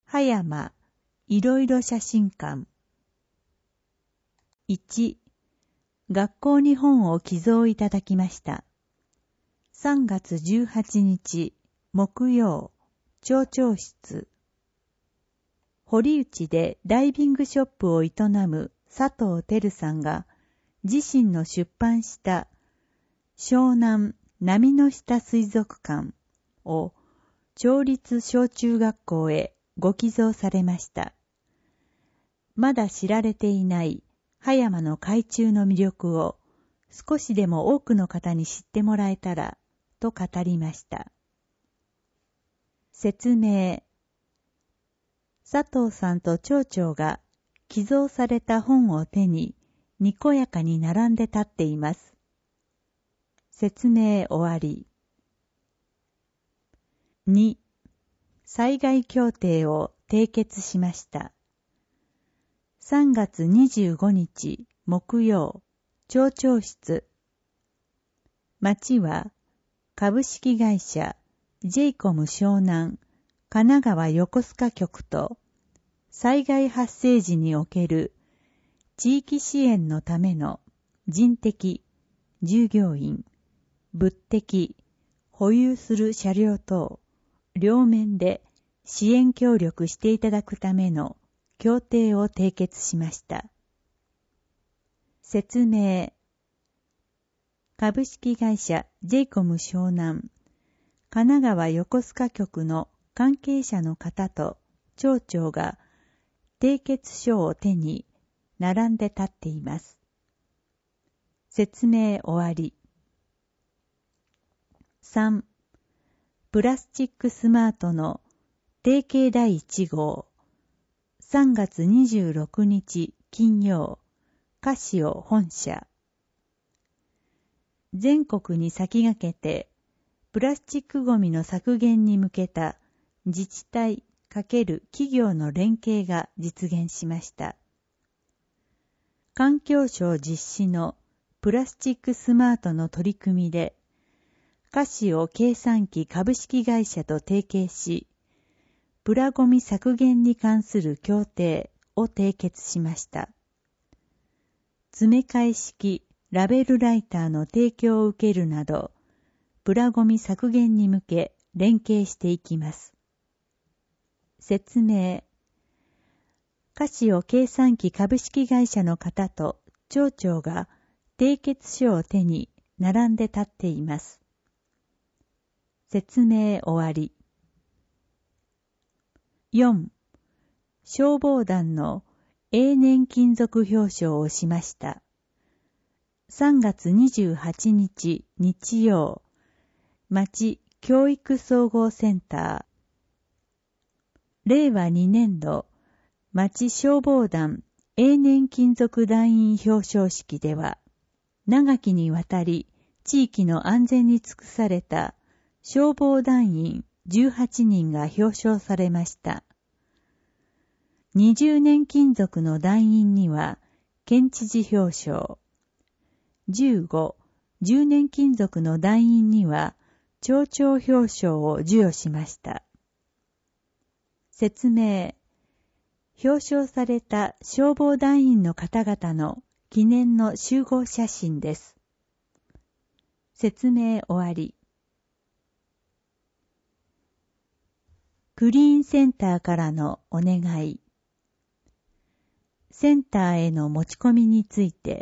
葉山いろいろ写真館。1、学校に本を寄贈いただきました。3月18日木曜、町長室。堀内でダイビングショップを営む佐藤輝さんが自身の出版した湘南波の下水族館を町立小中学校へご寄贈されました。まだ知られていない葉山の海中の魅力を少しでも多くの方に知ってもらえたらと語りました。説明。佐藤さんと町長が寄贈された本を手ににこやかに並んで立っています。説明終わり。2、災害協定を締結しました。3月25日木曜、町長室。町は株式会社ジェイコム湘南神奈川横須賀局と災害発生時における地域支援のための人的、従業員、物的、保有する車両等、両面で支援協力していただくための協定を締結しました。説明。株式会社ジェイコム湘南神奈川横須賀局の関係者の方と町長が締結書を手に並んで立っています。説明終わり。3、プラスチックスマートの提携第1号3月26日金曜、カシオ本社。全国に先駆けてプラスチックごみの削減に向けた自治体×企業の連携が実現しました。環境省実施のプラスチックスマートの取り組みで、カシオ計算機株式会社と提携し、プラゴミ削減に関する協定を締結しました。詰め替え式ラベルライターの提供を受けるなど、プラゴミ削減に向け連携していきます。説明。カシオ計算機株式会社の方と町長が締結書を手に並んで立っています。説明終わり。4、消防団の永年金属表彰をしました。3月28日日曜、町教育総合センター。令和2年度町消防団永年金属団員表彰式では、長きにわたり地域の安全に尽くされた消防団員18人が表彰されました。20年金属の団員には県知事表彰。15、10年金属の団員には町長表彰を授与しました。説明。表彰された消防団員の方々の記念の集合写真です。説明終わり。クリーンセンターからのお願い。センターへの持ち込みについて、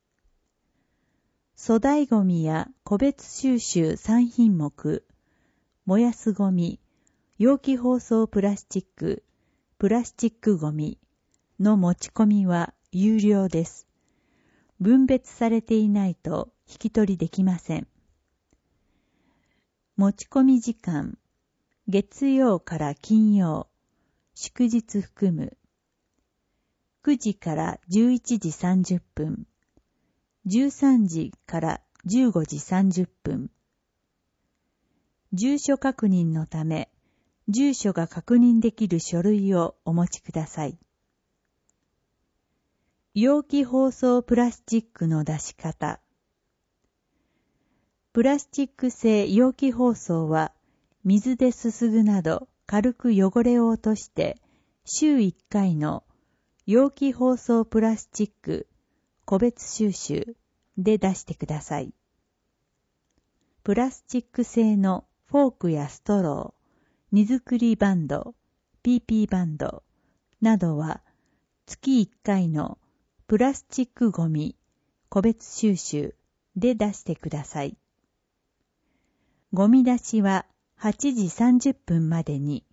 粗大ごみや個別収集3品目、燃やすごみ、容器包装プラスチック、プラスチックごみの持ち込みは有料です。分別されていないと引き取りできません。持ち込み時間、月曜から金曜、祝日含む、9時から11時30分、13時から15時30分。住所確認のため、住所が確認できる書類をお持ちください。容器包装プラスチックの出し方。プラスチック製容器包装は、水ですすぐなど軽く汚れを落として週1回の容器包装プラスチック個別収集で出してください。プラスチック製のフォークやストロー、荷造りバンド、PP バンドなどは月1回のプラスチックゴミ個別収集で出してください。ゴミ出しは8時30分までに。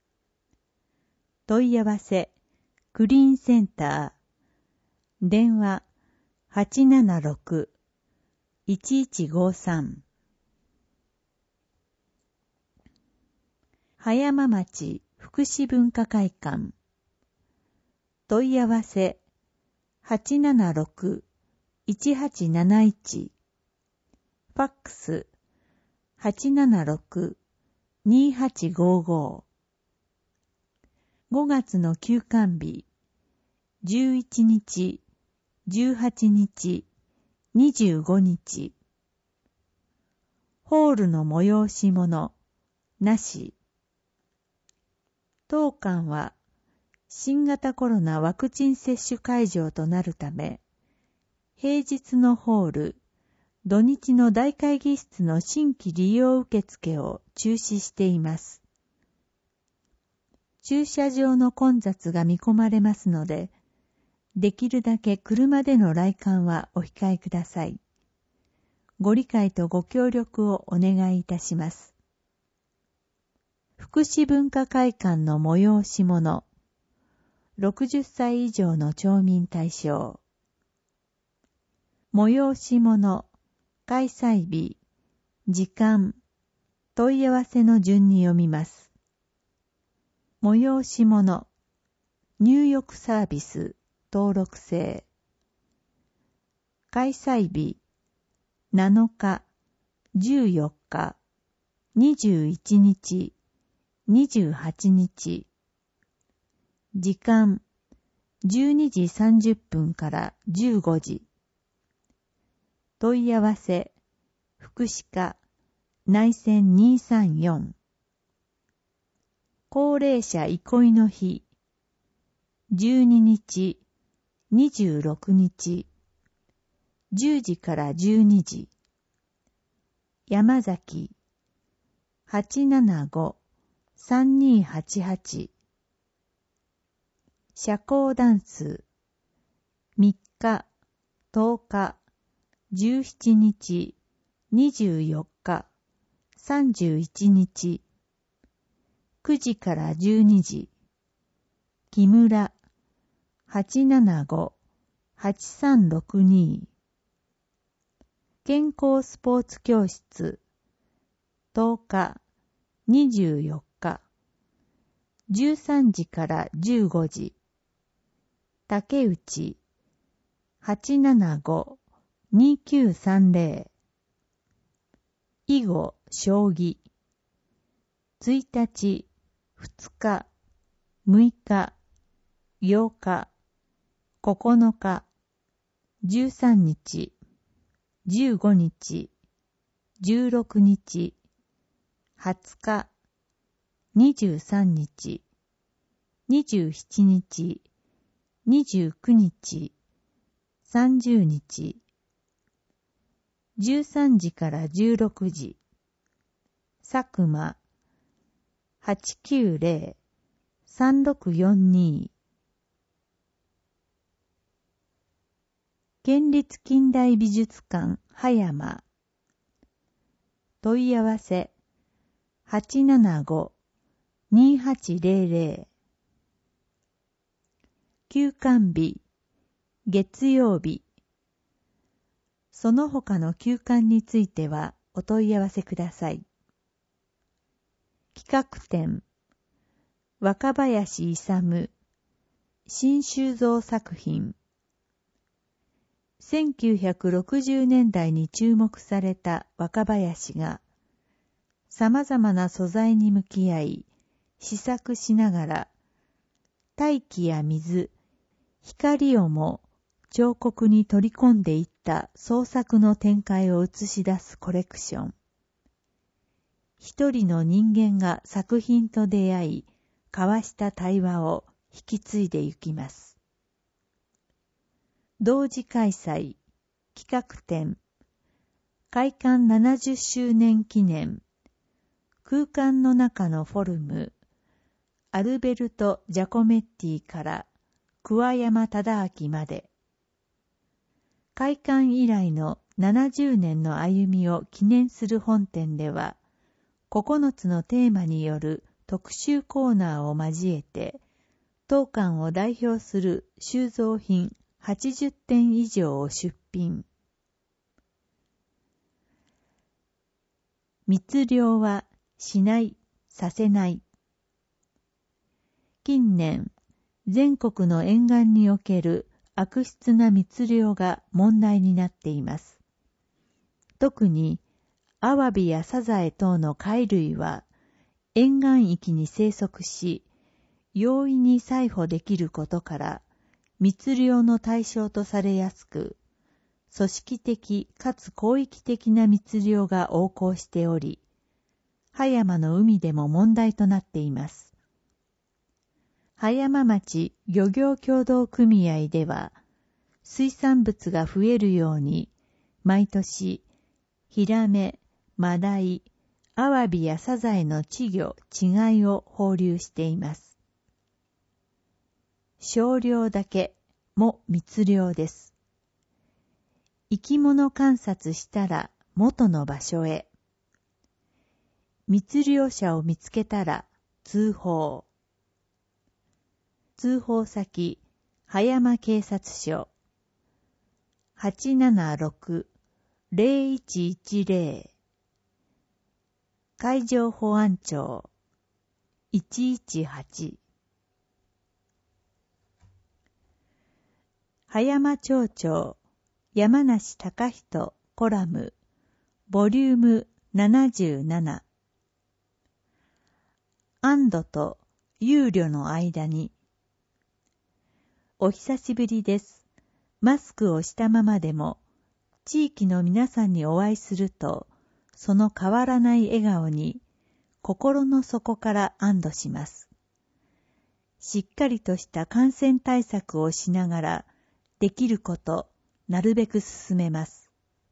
問い合わせクリーンセンター電話 876-1153 葉山町福祉文化会館問い合わせ 876-1871 ファックス 876-2855 5月の休館日11日、18日、25日ホールの催し物なし。当館は新型コロナワクチン接種会場となるため、平日のホール、土日の大会議室の新規利用受付を中止しています。駐車場の混雑が見込まれますので、できるだけ車での来館はお控えください。ご理解とご協力をお願いいたします。福祉文化会館の催し物、60歳以上の町民対象。催し物、開催日、時間、問い合わせの順に読みます。催し物、入浴サービス、登録制。開催日、7日、14日、21日、28日。時間、12時30分から15時。問い合わせ、福祉課、内線234。高齢者憩いの日、12日、26日、10時から12時。山崎、875-3288。社交ダンス、3日、10日、17日、24日、31日。9時から12時。木村、875-8362。健康スポーツ教室、10日、24日、13時から15時。竹内、875-2930。囲碁、将棋。1日、2日、6日、8日、9日、13日、15日、16日、20日、23日、27日、29日、30日。13時から16時。佐久間、890-3642。県立近代美術館葉山。問い合わせ、875-2800。休館日、月曜日。その他の休館についてはお問い合わせください。企画展、若林勇、新収蔵作品。1960年代に注目された若林が、様々な素材に向き合い、試作しながら、大気や水、光をも彫刻に取り込んでいった創作の展開を映し出すコレクション。一人の人間が作品と出会い、交わした対話を引き継いでゆきます。同時開催、企画展、開館70周年記念、空間の中のフォルム、アルベルト・ジャコメッティから桑山忠明まで、開館以来の70年の歩みを記念する本展では、9つのテーマによる特集コーナーを交えて、当館を代表する収蔵品80点以上を出品。密猟はしない、させない。近年、全国の沿岸における悪質な密猟が問題になっています。特に、アワビやサザエ等の貝類は、沿岸域に生息し、容易に採捕できることから、密猟の対象とされやすく、組織的かつ広域的な密猟が横行しており、葉山の海でも問題となっています。葉山町漁業協同組合では、水産物が増えるように、毎年、ヒラメ、マダイ、アワビやサザエの稚魚、稚貝を放流しています。少量だけも密猟です。生き物観察したら元の場所へ。密猟者を見つけたら通報。通報先、葉山警察署。876-0110海上保安庁118葉山町長山梨隆人コラムボリューム77安堵と憂慮の間にお久しぶりです。マスクをしたままでも地域の皆さんにお会いするとその変わらない笑顔に心の底から安堵します。しっかりとした感染対策をしながらできることなるべく進めます。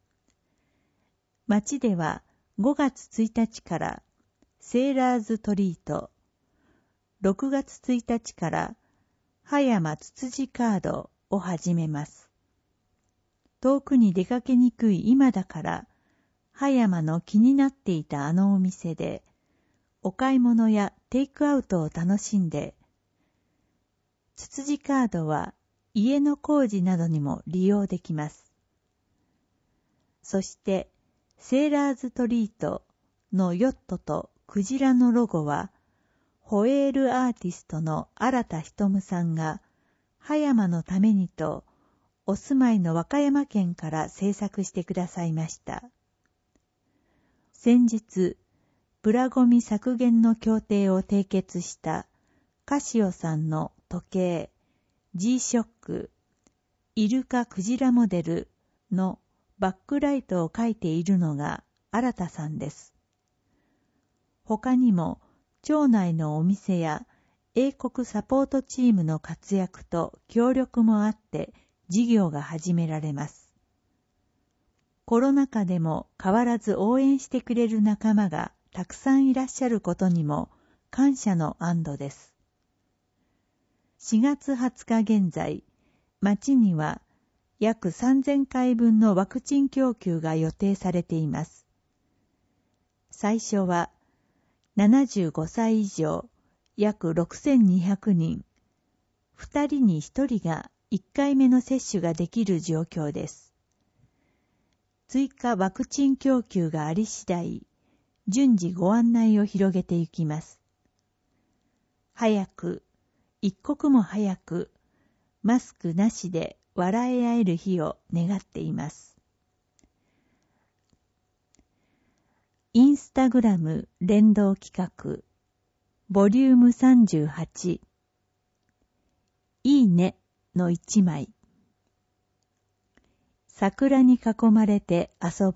町では5月1日からセーラーズトリート、6月1日から葉山つつじカードを始めます。遠くに出かけにくい今だから葉山の気になっていたあのお店でお買い物やテイクアウトを楽しんで、つつじカードは家の工事などにも利用できます。そしてセーラーズトリートのヨットとクジラのロゴはホエールアーティストの新田瞳さんが葉山のためにとお住まいの和歌山県から制作してくださいました。先日、プラゴミ削減の協定を締結したカシオさんの時計 G-SHOCK イルカクジラモデルのバックライトを描いているのが新田さんです。他にも町内のお店や英国サポートチームの活躍と協力もあって事業が始められます。コロナ禍でも変わらず応援してくれる仲間がたくさんいらっしゃることにも感謝の安堵です。4月20日現在、町には約3000回分のワクチン供給が予定されています。最初は75歳以上約6200人、2人に1人が1回目の接種ができる状況です。追加ワクチン供給があり次第、順次ご案内を広げていきます。早く、一刻も早く、マスクなしで笑い合える日を願っています。インスタグラム連動企画、ボリューム38、いいねの一枚。桜に囲まれて遊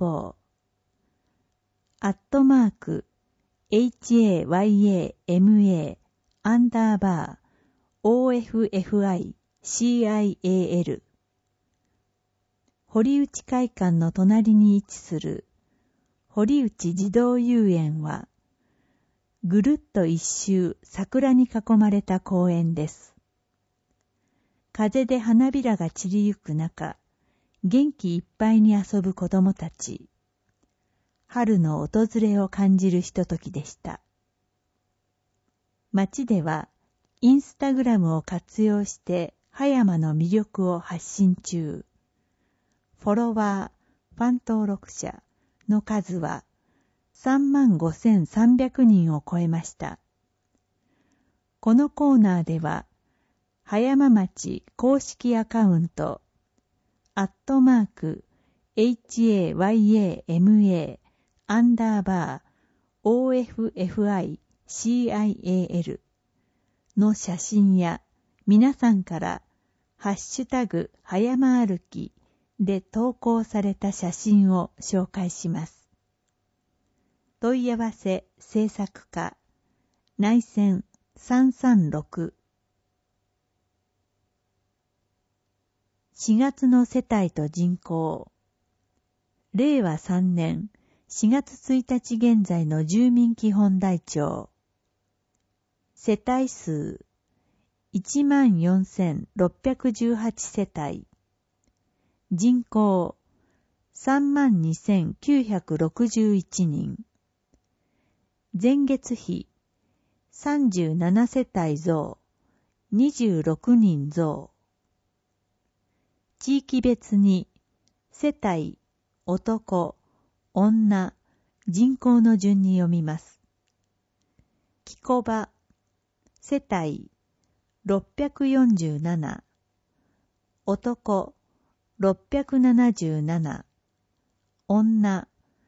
ぼう。@HAYAMA_OFFICIAL OFFI-CIAL。堀内会館の隣に位置する堀内児童遊園は、ぐるっと一周桜に囲まれた公園です。風で花びらが散りゆく中、元気いっぱいに遊ぶ子供たち。春の訪れを感じるひとときでした。町では、インスタグラムを活用して葉山の魅力を発信中。フォロワー、ファン登録者の数は35,300人を超えました。このコーナーでは、葉山町公式アカウント、@HAYAMA_OFFICIALの写真や皆さんからハッシュタグ葉山歩きで投稿された写真を紹介します。問い合わせ制作課内線336。4月の世帯と人口。令和3年4月1日現在の住民基本台帳。世帯数 14,618 世帯。人口 32,961 人。前月比37世帯増、26人増。地域別に世帯、男、女、人口の順に読みます。木古場、世帯647、男677、女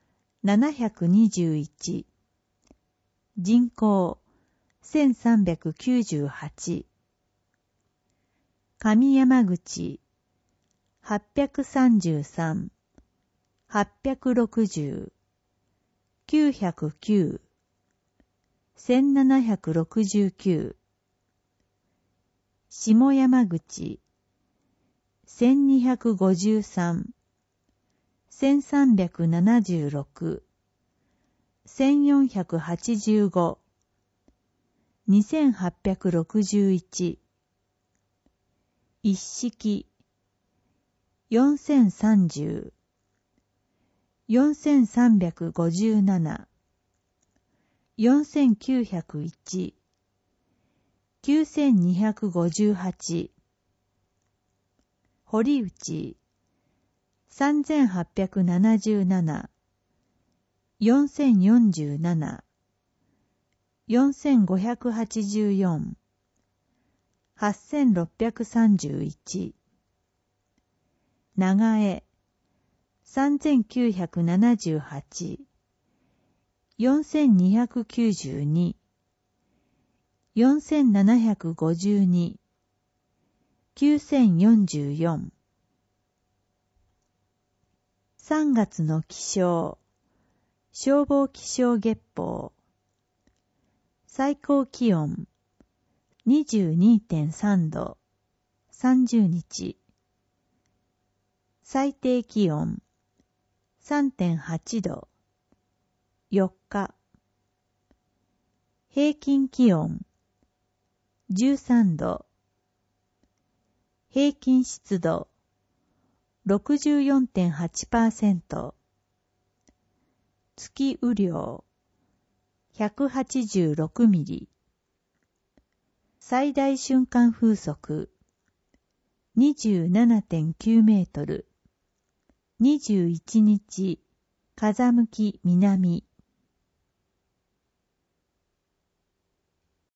721、人口1398。上山口833、860、909、1769。下山口1253、1376、1485、2861。一式4030、4357、4901、9258。堀内3877、4047、4584、8631。長江3978、4292、4752、9044。3月の気象。消防気象月報。最高気温 22.3 度、30日。最低気温 3.8 度、4日。平均気温13度。平均湿度 64.8%。月雨量186ミリ。最大瞬間風速 27.9 メートル。21日、風向き南。